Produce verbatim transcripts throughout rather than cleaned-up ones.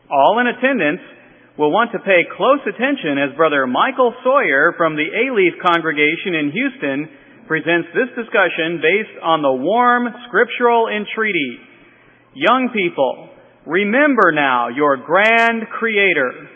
All in attendance will want to pay close attention as Brother Michael Sawyer from the A-Leaf congregation in Houston presents this discussion based on the warm scriptural entreaty. Young people, remember now your grand Creator.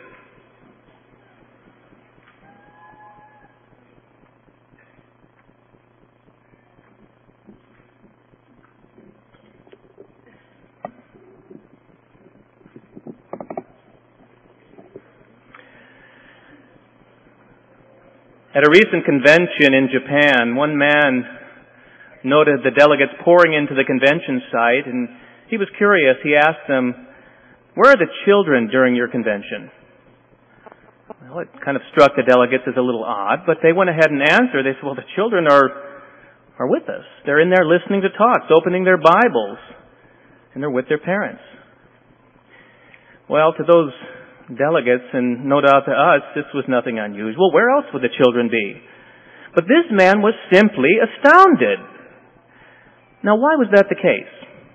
At a recent convention in Japan, one man noted the delegates pouring into the convention site, and he was curious. He asked them, "Where are the children during your convention?" Well, it kind of struck the delegates as a little odd, but they went ahead and answered. They said, "Well, the children are are with us. They're in there listening to talks, opening their Bibles, and they're with their parents." Well, to those delegates, and no doubt to us, this was nothing unusual. Where else would the children be? But this man was simply astounded. Now, why was that the case?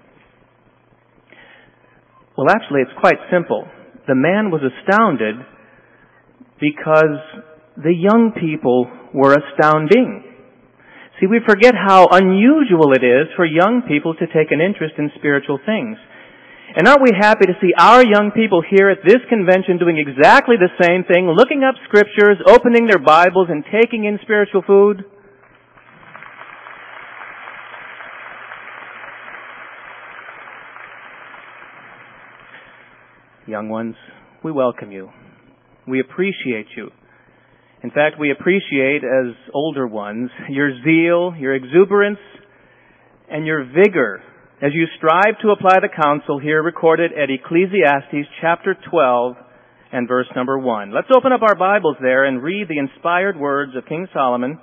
Well, actually, it's quite simple. The man was astounded because the young people were astounding. See, we forget how unusual it is for young people to take an interest in spiritual things. And aren't we happy to see our young people here at this convention doing exactly the same thing, looking up scriptures, opening their Bibles, and taking in spiritual food? Young ones, we welcome you. We appreciate you. In fact, we appreciate, as older ones, your zeal, your exuberance, and your vigor as you strive to apply the counsel here recorded at Ecclesiastes chapter twelve and verse number one. Let's open up our Bibles there and read the inspired words of King Solomon,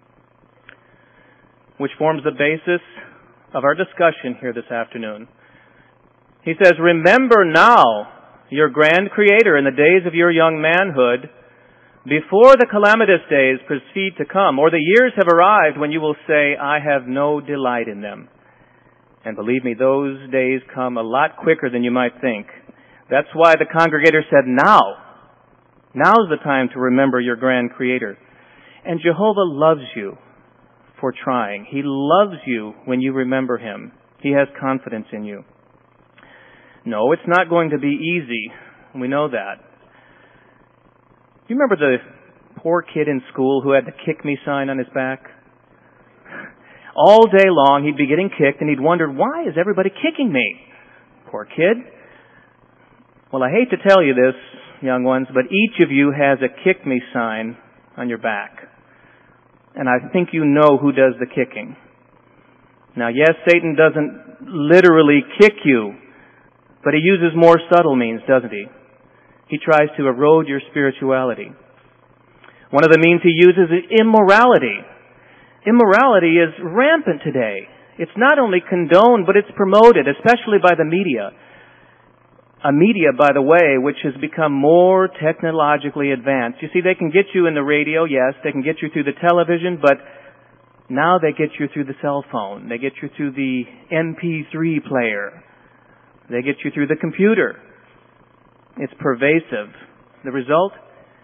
which forms the basis of our discussion here this afternoon. He says, "Remember now your grand Creator in the days of your young manhood, before the calamitous days proceed to come, or the years have arrived when you will say, I have no delight in them." And believe me, those days come a lot quicker than you might think. That's why the congregator said, now. Now's the time to remember your grand Creator. And Jehovah loves you for trying. He loves you when you remember Him. He has confidence in you. No, it's not going to be easy. We know that. Do you remember the poor kid in school who had the kick me sign on his back? All day long he'd be getting kicked and he'd wonder, why is everybody kicking me? Poor kid. Well, I hate to tell you this, young ones, but each of you has a kick me sign on your back. And I think you know who does the kicking. Now, yes, Satan doesn't literally kick you, but he uses more subtle means, doesn't he? He tries to erode your spirituality. One of the means he uses is immorality. Immorality is rampant today. It's not only condoned, but it's promoted, especially by the media. A media, by the way, which has become more technologically advanced. You see, they can get you in the radio, yes, they can get you through the television, but now they get you through the cell phone. They get you through the M P three player. They get you through the computer. It's pervasive. The result?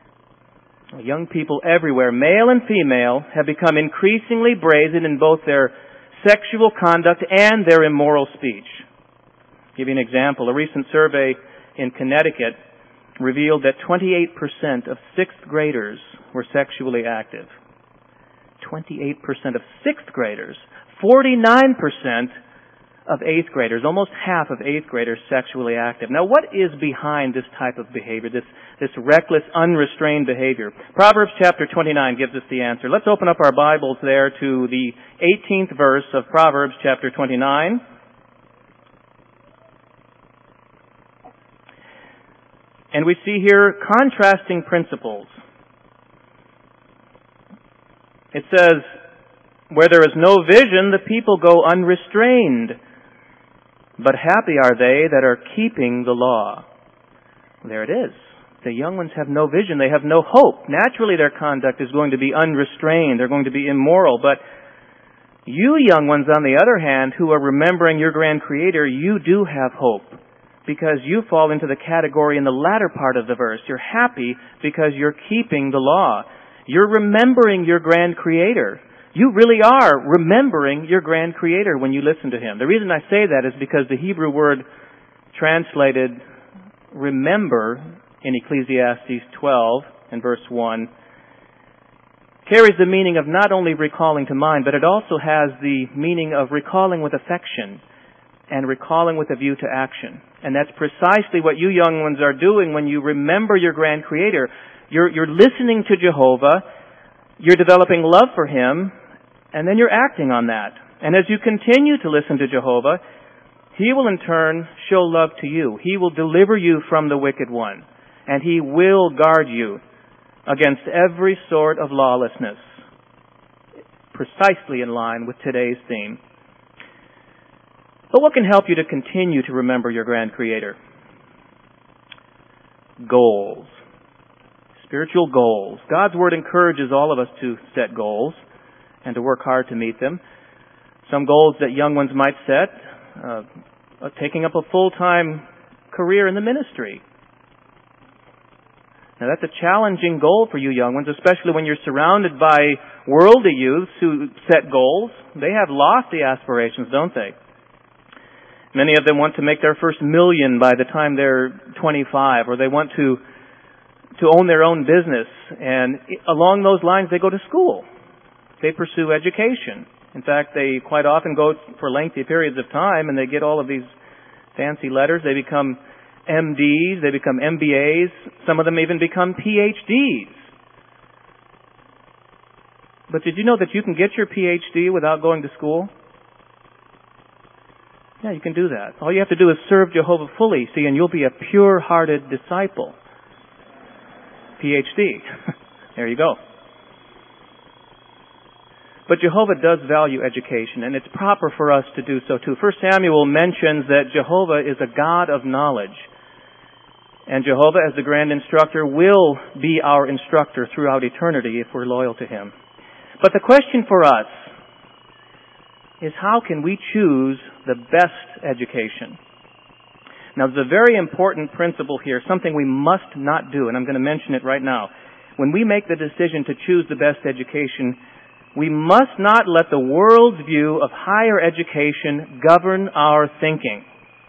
Young people everywhere, male and female, have become increasingly brazen in both their sexual conduct and their immoral speech. I'll give you an example. A recent survey in Connecticut revealed that twenty-eight percent of sixth graders were sexually active. twenty-eight percent of sixth graders. forty-nine percent of eighth graders, almost half of eighth graders sexually active. Now, what is behind this type of behavior, this, this reckless, unrestrained behavior? Proverbs chapter twenty-nine gives us the answer. Let's open up our Bibles there to the eighteenth verse of Proverbs chapter twenty-nine. And we see here contrasting principles. It says, "Where there is no vision, the people go unrestrained. But happy are they that are keeping the law." There it is. The young ones have no vision. They have no hope. Naturally, their conduct is going to be unrestrained. They're going to be immoral. But you young ones, on the other hand, who are remembering your grand Creator, you do have hope. because you fall into the category in the latter part of the verse. You're happy because you're keeping the law. You're remembering your grand Creator. You really are remembering your grand Creator when you listen to Him. The reason I say that is because the Hebrew word translated remember in Ecclesiastes twelve and verse one carries the meaning of not only recalling to mind, but it also has the meaning of recalling with affection and recalling with a view to action. And that's precisely what you young ones are doing when you remember your grand Creator. You're, you're listening to Jehovah, you're developing love for Him, and then you're acting on that. And as you continue to listen to Jehovah, He will in turn show love to you. He will deliver you from the wicked one. And He will guard you against every sort of lawlessness. Precisely in line with today's theme. But what can help you to continue to remember your grand Creator? Goals. Spiritual goals. God's Word encourages all of us to set goals and to work hard to meet them. Some goals that young ones might set, uh, uh, taking up a full-time career in the ministry. Now that's a challenging goal for you young ones, especially when you're surrounded by worldly youths who set goals. They have lofty aspirations, don't they? Many of them want to make their first million by the time they're twenty-five, or they want to to own their own business. And along those lines, they go to school. They pursue education. In fact, they quite often go for lengthy periods of time, and they get all of these fancy letters. They become M Ds, they become M B As, some of them even become P H Ds. But did you know that you can get your P H D without going to school? Yeah, you can do that. All you have to do is serve Jehovah fully, see, and you'll be a pure-hearted disciple. P H D. There you go. But Jehovah does value education, and it's proper for us to do so too. First Samuel mentions that Jehovah is a God of knowledge. And Jehovah, as the grand instructor, will be our instructor throughout eternity if we're loyal to Him. But the question for us is, how can we choose the best education? Now, there's a very important principle here, something we must not do, and I'm going to mention it right now. When we make the decision to choose the best education, we must not let the world's view of higher education govern our thinking.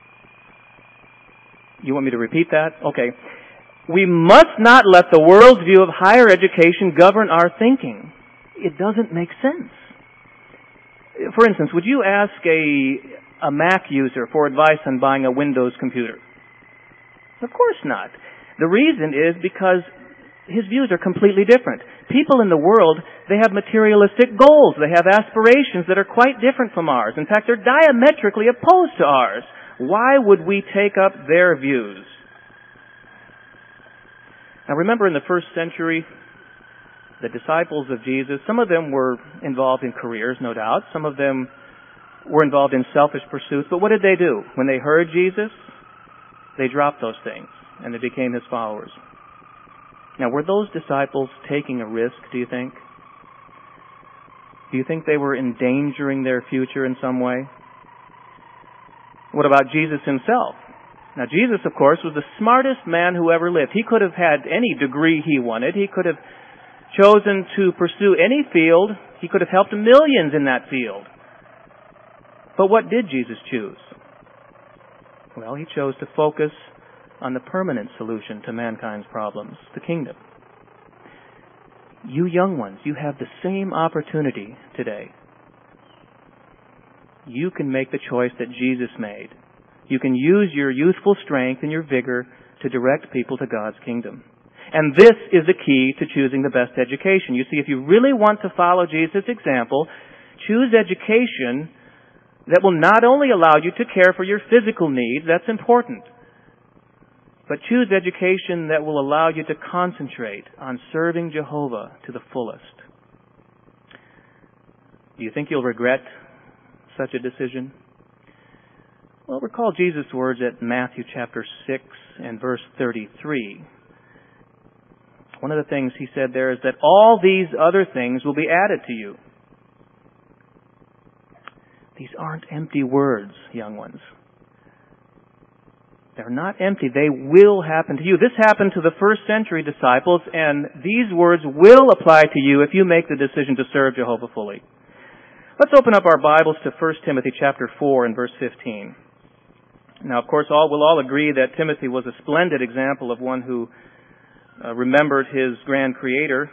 You want me to repeat that? Okay. We must not let the world's view of higher education govern our thinking. It doesn't make sense. For instance, would you ask a, a Mac user for advice on buying a Windows computer? Of course not. The reason is because his views are completely different. People in the world, they have materialistic goals. They have aspirations that are quite different from ours. In fact, they're diametrically opposed to ours. Why would we take up their views? Now remember, in the first century, the disciples of Jesus, some of them were involved in careers, no doubt. Some of them were involved in selfish pursuits. But what did they do? When they heard Jesus, they dropped those things and they became His followers. Now, were those disciples taking a risk, do you think? Do you think they were endangering their future in some way? What about Jesus Himself? Now, Jesus, of course, was the smartest man who ever lived. He could have had any degree he wanted. He could have chosen to pursue any field. He could have helped millions in that field. But what did Jesus choose? Well, He chose to focus on the permanent solution to mankind's problems, the kingdom. You young ones, you have the same opportunity today. You can make the choice that Jesus made. You can use your youthful strength and your vigor to direct people to God's kingdom. And this is the key to choosing the best education. You see, if you really want to follow Jesus' example, choose education that will not only allow you to care for your physical needs, that's important, but choose education that will allow you to concentrate on serving Jehovah to the fullest. Do you think you'll regret such a decision? Well, recall Jesus' words at Matthew chapter six and verse thirty-three. One of the things He said there is that all these other things will be added to you. These aren't empty words, young ones. They're not empty. They will happen to you. This happened to the first century disciples, and these words will apply to you if you make the decision to serve Jehovah fully. Let's open up our Bibles to First Timothy chapter four and verse fifteen. Now, of course, all we'll all agree that Timothy was a splendid example of one who uh, remembered his grand Creator.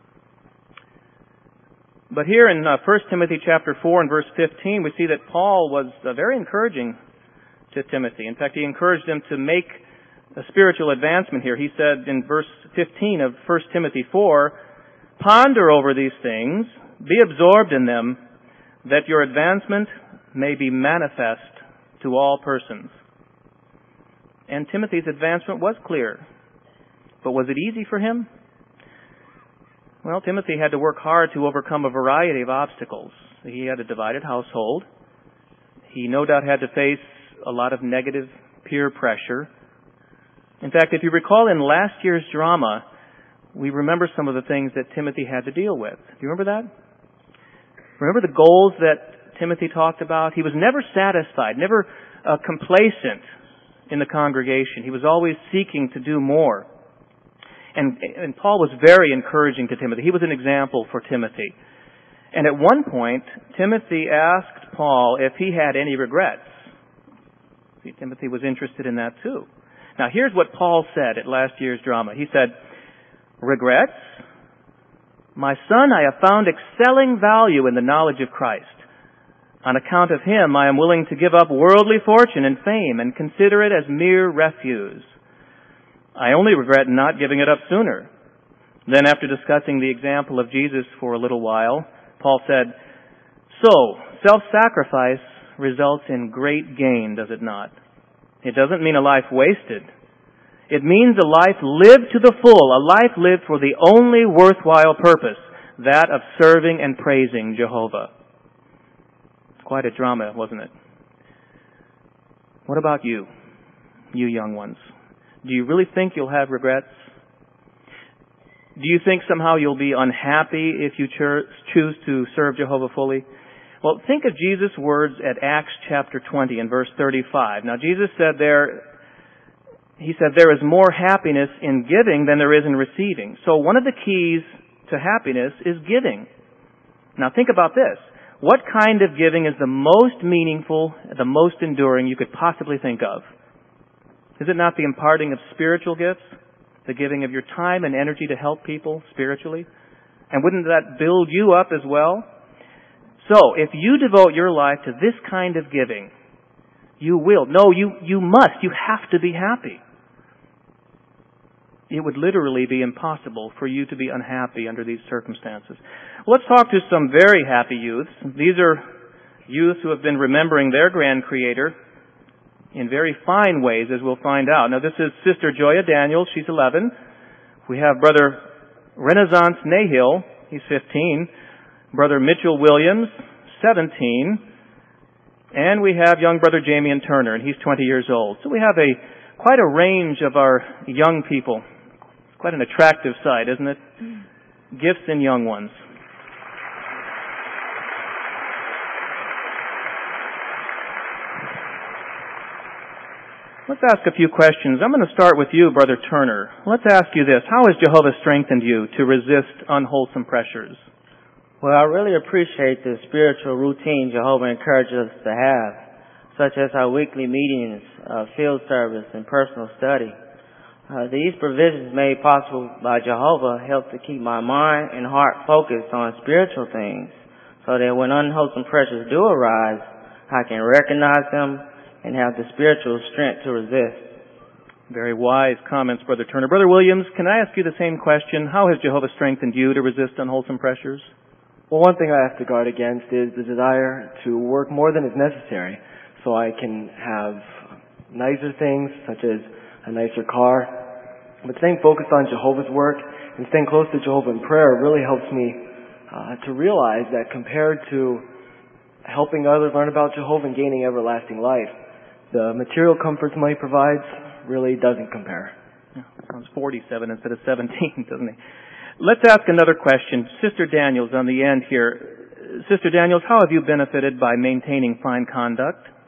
But here in uh, First Timothy chapter four and verse fifteen, we see that Paul was uh, very encouraging to Timothy. In fact, he encouraged him to make a spiritual advancement here. He said in verse fifteen of First Timothy four, "Ponder over these things, be absorbed in them, that your advancement may be manifest to all persons." And Timothy's advancement was clear. But was it easy for him? Well, Timothy had to work hard to overcome a variety of obstacles. He had a divided household. He no doubt had to face a lot of negative peer pressure. In fact, if you recall in last year's drama, we remember some of the things that Timothy had to deal with. Do you remember that? Remember the goals that Timothy talked about? He was never satisfied, never uh, complacent in the congregation. He was always seeking to do more. And, and Paul was very encouraging to Timothy. He was an example for Timothy. And at one point, Timothy asked Paul if he had any regrets. See, Timothy was interested in that too. Now, here's what Paul said at last year's drama. He said, "Regrets? My son, I have found excelling value in the knowledge of Christ. On account of him, I am willing to give up worldly fortune and fame and consider it as mere refuse. I only regret not giving it up sooner." Then, after discussing the example of Jesus for a little while, Paul said, "So, self-sacrifice results in great gain, does it not? It doesn't mean a life wasted. It means a life lived to the full, a life lived for the only worthwhile purpose, that of serving and praising Jehovah." Quite a drama, wasn't it? What about you, you young ones? Do you really think you'll have regrets? Do you think somehow you'll be unhappy if you choose to serve Jehovah fully? Well, think of Jesus' words at Acts chapter twenty and verse thirty-five. Now, Jesus said there, He said, "There is more happiness in giving than there is in receiving." So one of the keys to happiness is giving. Now, think about this. What kind of giving is the most meaningful, the most enduring you could possibly think of? Is it not the imparting of spiritual gifts? The giving of your time and energy to help people spiritually? And wouldn't that build you up as well? So, if you devote your life to this kind of giving, you will. No, you, you must. You have to be happy. It would literally be impossible for you to be unhappy under these circumstances. Let's talk to some very happy youths. These are youths who have been remembering their grand Creator in very fine ways, as we'll find out. Now, this is Sister Joya Daniels. She's eleven. We have Brother Renaissance Nahill. He's fifteen. Brother Mitchell Williams, seventeen. And we have young Brother Jamian Turner, and he's twenty years old. So we have a quite a range of our young people. Quite an attractive sight, isn't it? Gifts in young ones. Let's ask a few questions. I'm going to start with you, Brother Turner. Let's ask you this. How has Jehovah strengthened you to resist unwholesome pressures? Well, I really appreciate the spiritual routine Jehovah encourages us to have, such as our weekly meetings, uh, field service, and personal study. Uh, these provisions made possible by Jehovah help to keep my mind and heart focused on spiritual things, so that when unwholesome pressures do arise, I can recognize them and have the spiritual strength to resist. Very wise comments, Brother Turner. Brother Williams, can I ask you the same question? How has Jehovah strengthened you to resist unwholesome pressures? Well, one thing I have to guard against is the desire to work more than is necessary, so I can have nicer things, such as a nicer car. But staying focused on Jehovah's work and staying close to Jehovah in prayer really helps me uh, to realize that compared to helping others learn about Jehovah and gaining everlasting life, the material comforts money provides really doesn't compare. Yeah, sounds forty-seven instead of seventeen, doesn't it? Let's ask another question. Sister Daniels on the end here. Sister Daniels, how have you benefited by maintaining fine conduct?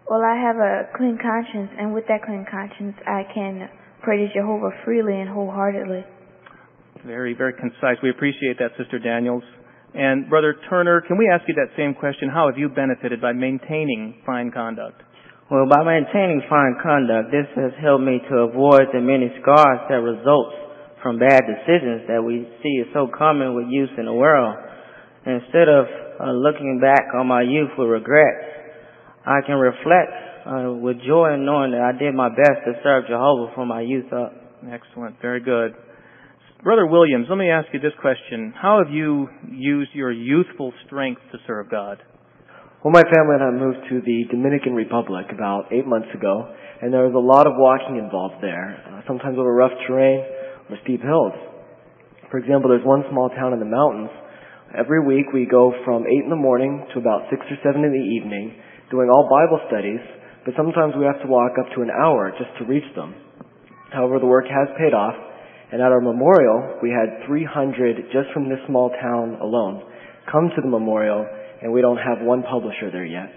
Well, I have a clean conscience, and with that clean conscience, I can pray to Jehovah freely and wholeheartedly. Very, very concise. We appreciate that, Sister Daniels. And Brother Turner, can we ask you that same question? How have you benefited by maintaining fine conduct? Well, by maintaining fine conduct, this has helped me to avoid the many scars that results from bad decisions that we see is so common with youth in the world. Instead of uh, looking back on my youth with regrets, I can reflect uh, with joy in knowing that I did my best to serve Jehovah from my youth up. Excellent. Very good. Brother Williams, let me ask you this question. How have you used your youthful strength to serve God? Well, my family and I moved to the Dominican Republic about eight months ago, and there was a lot of walking involved there, uh, sometimes over rough terrain or steep hills. For example, there's one small town in the mountains. Every week we go from eight in the morning to about six or seven in the evening, doing all Bible studies, but sometimes we have to walk up to an hour just to reach them. However, the work has paid off. And at our memorial, we had three hundred just from this small town alone come to the memorial, and we don't have one publisher there yet.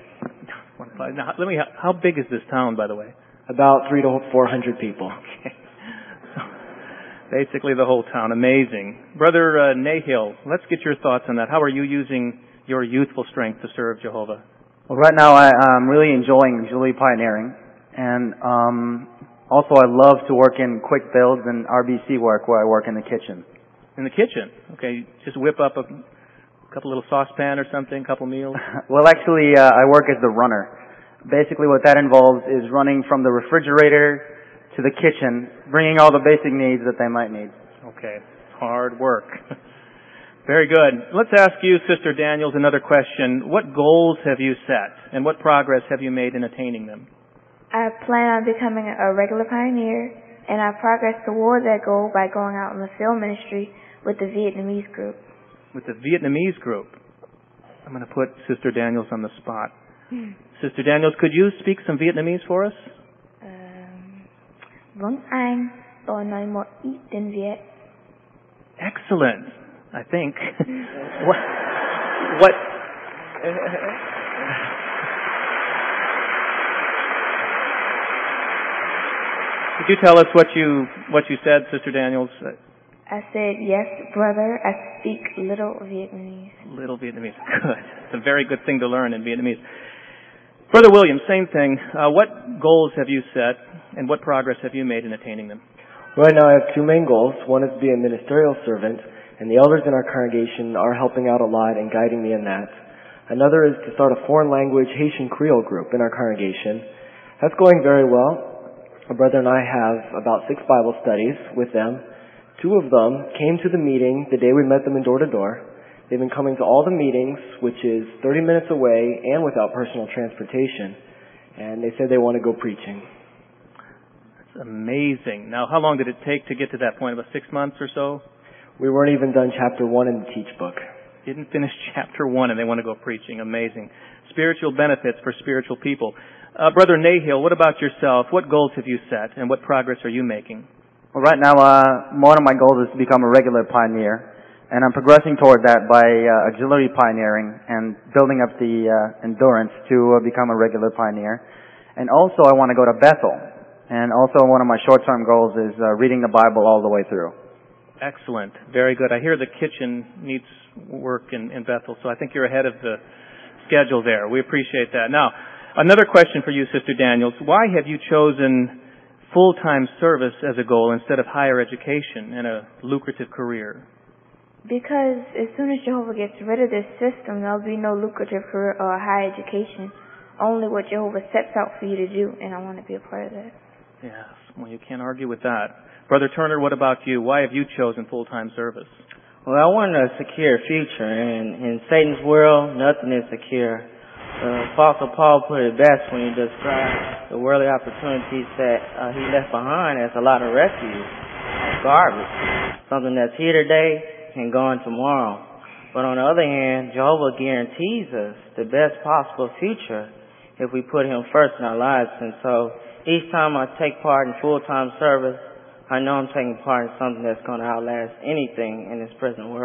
Now, let me. How big is this town, by the way? About three to four hundred people. Okay. So, basically, the whole town. Amazing, Brother uh, Nahill. Let's get your thoughts on that. How are you using your youthful strength to serve Jehovah? Well, right now I, I'm really enjoying Jubilee Pioneering, and um, also I love to work in quick builds and R B C work where I work in the kitchen. In the kitchen? Okay, just whip up a couple little saucepan or something, couple meals? Well, actually, uh, I work as the runner. Basically what that involves is running from the refrigerator to the kitchen, bringing all the basic needs that they might need. Okay, hard work. Very good. Let's ask you, Sister Daniels, another question. What goals have you set, and what progress have you made in attaining them? I plan on becoming a regular pioneer, and I progress toward that goal by going out in the field ministry with the Vietnamese group. With the Vietnamese group? I'm going to put Sister Daniels on the spot. Hmm. Sister Daniels, could you speak some Vietnamese for us? Um, vâng anh, tôi nói một ít tiếng Việt. Excellent, I think. what? What? Could you tell us what you what you said, Sister Daniels? I said, yes, brother, I speak little Vietnamese. Little Vietnamese. Good. It's a very good thing to learn in Vietnamese. Brother Williams, same thing. Uh, what goals have you set, and what progress have you made in attaining them? Right now I have two main goals. One is to be a ministerial servant, and the elders in our congregation are helping out a lot and guiding me in that. Another is to start a foreign language Haitian Creole group in our congregation. That's going very well. My brother and I have about six Bible studies with them. Two of them came to the meeting the day we met them in door to door. They've been coming to all the meetings, which is thirty minutes away and without personal transportation. And they said they want to go preaching. That's amazing. Now, how long did it take to get to that point? About six months or so? We weren't even done chapter one in the teach book. Didn't finish chapter one and they want to go preaching. Amazing. Spiritual benefits for spiritual people. Uh, Brother Nahill, what about yourself? What goals have you set and what progress are you making? Well, right now, uh, one of my goals is to become a regular pioneer, and I'm progressing toward that by uh, auxiliary pioneering and building up the uh, endurance to uh, become a regular pioneer. And also, I want to go to Bethel. And also, one of my short-term goals is uh, reading the Bible all the way through. Excellent. Very good. I hear the kitchen needs work in, in Bethel, so I think you're ahead of the schedule there. We appreciate that. Now, another question for you, Sister Daniels. Why have you chosen full-time service as a goal instead of higher education and a lucrative career? Because as soon as Jehovah gets rid of this system, there'll be no lucrative career or higher education. Only what Jehovah sets out for you to do, and I want to be a part of that. Yes, well, you can't argue with that. Brother Turner, what about you? Why have you chosen full-time service? Well, I want a secure future, and in Satan's world, nothing is secure. Uh, Apostle Paul put it best when he described the worldly opportunities that uh, he left behind as a lot of refuse, garbage, something that's here today and gone tomorrow. But on the other hand, Jehovah guarantees us the best possible future if we put him first in our lives. And so each time I take part in full-time service, I know I'm taking part in something that's going to outlast anything in this present world.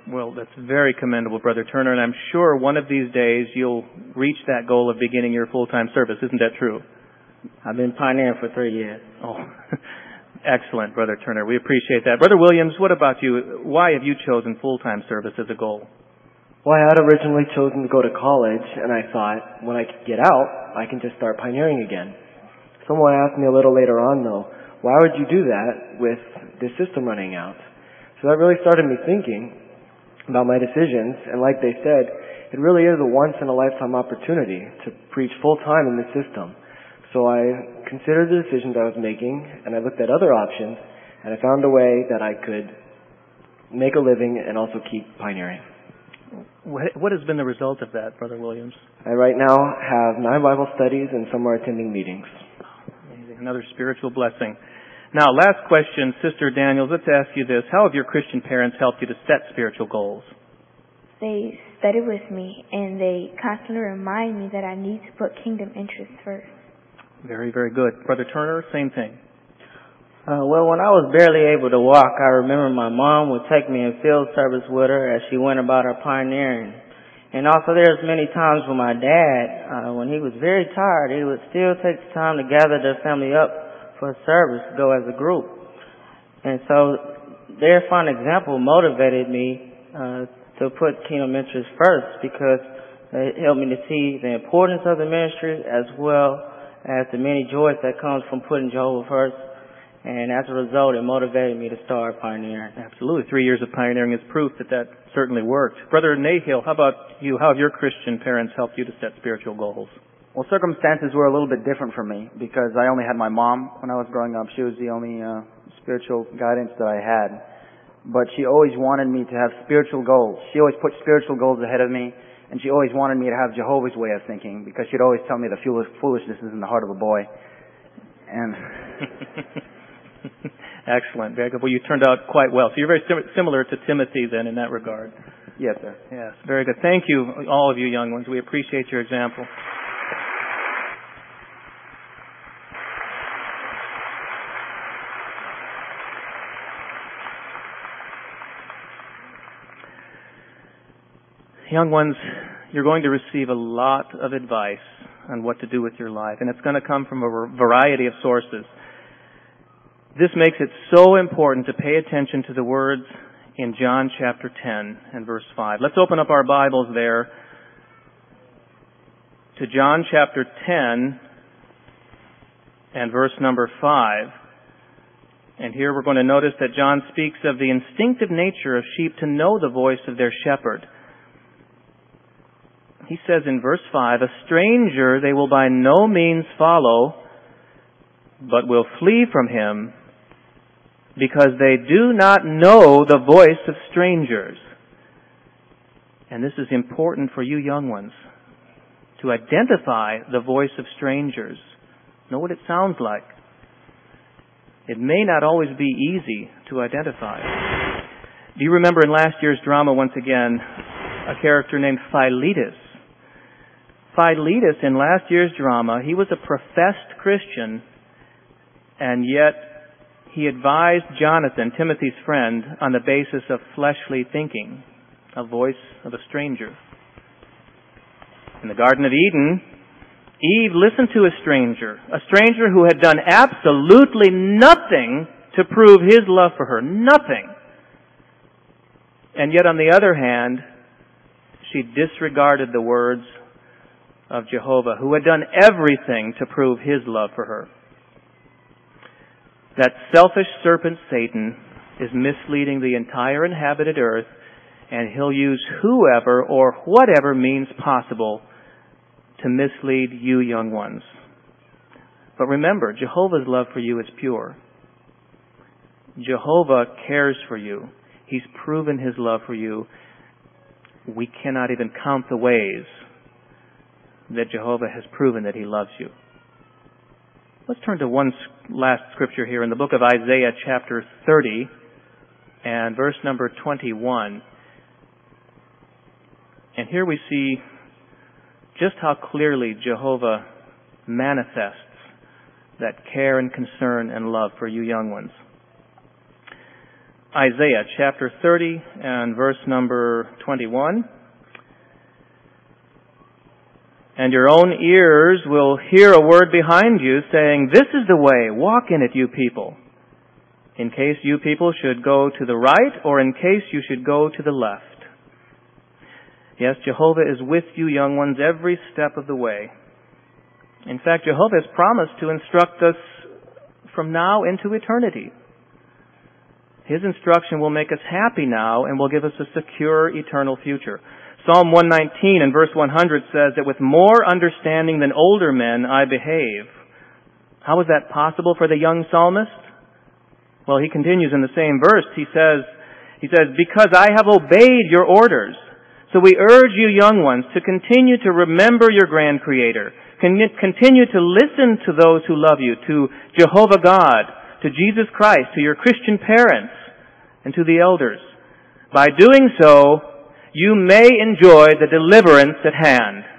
Well, that's very commendable, Brother Turner, and I'm sure one of these days you'll reach that goal of beginning your full-time service. Isn't that true? I've been pioneering for three years. Oh, excellent, Brother Turner. We appreciate that. Brother Williams, what about you? Why have you chosen full-time service as a goal? Well, I had originally chosen to go to college, and I thought when I could get out, I can just start pioneering again. Someone asked me a little later on, though, why would you do that with this system running out? So that really started me thinking about my decisions, and like they said, it really is a once-in-a-lifetime opportunity to preach full-time in this system. So I considered the decisions I was making, and I looked at other options, and I found a way that I could make a living and also keep pioneering. What has been the result of that, Brother Williams? I right now have nine Bible studies, and some are attending meetings. Amazing. Another spiritual blessing. Now, last question, Sister Daniels, let's ask you this. How have your Christian parents helped you to set spiritual goals? They study with me, and they constantly remind me that I need to put kingdom interests first. Very, very good. Brother Turner, same thing. Uh, well, when I was barely able to walk, I remember my mom would take me in field service with her as she went about her pioneering. And also there's many times when my dad, uh, when he was very tired, he would still take the time to gather their family up for a service to go as a group. And so their fine example motivated me uh, to put kingdom interests first, because it helped me to see the importance of the ministry as well as the many joys that comes from putting Jehovah first. And as a result, it motivated me to start pioneering. Absolutely. Three years of pioneering is proof that that certainly worked. Brother Nahill, how about you? How have your Christian parents helped you to set spiritual goals? Well, circumstances were a little bit different for me because I only had my mom when I was growing up. She was the only uh, spiritual guidance that I had. But she always wanted me to have spiritual goals. She always put spiritual goals ahead of me, and she always wanted me to have Jehovah's way of thinking, because she'd always tell me the foolishness is in the heart of a boy. And excellent. Very good. Well, you turned out quite well. So you're very sim- similar to Timothy then in that regard. Yes, sir. Yes, very good. Thank you, all of you young ones. We appreciate your example. Young ones, you're going to receive a lot of advice on what to do with your life, and it's going to come from a variety of sources. This makes it so important to pay attention to the words in John chapter ten and verse five. Let's open up our Bibles there to John chapter ten and verse number five. And here we're going to notice that John speaks of the instinctive nature of sheep to know the voice of their shepherd. He says in verse five, "A stranger they will by no means follow, but will flee from him, because they do not know the voice of strangers." And this is important for you young ones, to identify the voice of strangers. Know what it sounds like. It may not always be easy to identify. Do you remember in last year's drama, once again, a character named Philetus? Philetus, in last year's drama, he was a professed Christian, and yet he advised Jonathan, Timothy's friend, on the basis of fleshly thinking, a voice of a stranger. In the Garden of Eden, Eve listened to a stranger, a stranger who had done absolutely nothing to prove his love for her, nothing. And yet, on the other hand, she disregarded the words of Jehovah, who had done everything to prove his love for her. That selfish serpent Satan is misleading the entire inhabited earth, and he'll use whoever or whatever means possible to mislead you young ones. But remember, Jehovah's love for you is pure. Jehovah cares for you. He's proven his love for you. We cannot even count the ways that Jehovah has proven that he loves you. Let's turn to one last scripture here in the book of Isaiah chapter thirty and verse number twenty-one. And here we see just how clearly Jehovah manifests that care and concern and love for you young ones. Isaiah chapter thirty and verse number twenty-one. And your own ears will hear a word behind you saying, "This is the way, walk in it, you people. In case you people should go to the right, or in case you should go to the left." Yes, Jehovah is with you, young ones, every step of the way. In fact, Jehovah has promised to instruct us from now into eternity. His instruction will make us happy now and will give us a secure eternal future. Psalm one nineteen and verse one hundred says that with more understanding than older men I behave. How is that possible for the young psalmist? Well, he continues in the same verse. He says, he says, "Because I have obeyed your orders." So we urge you, young ones, to continue to remember your grand Creator. Continue to listen to those who love you, to Jehovah God, to Jesus Christ, to your Christian parents, and to the elders. By doing so, you may enjoy the deliverance at hand.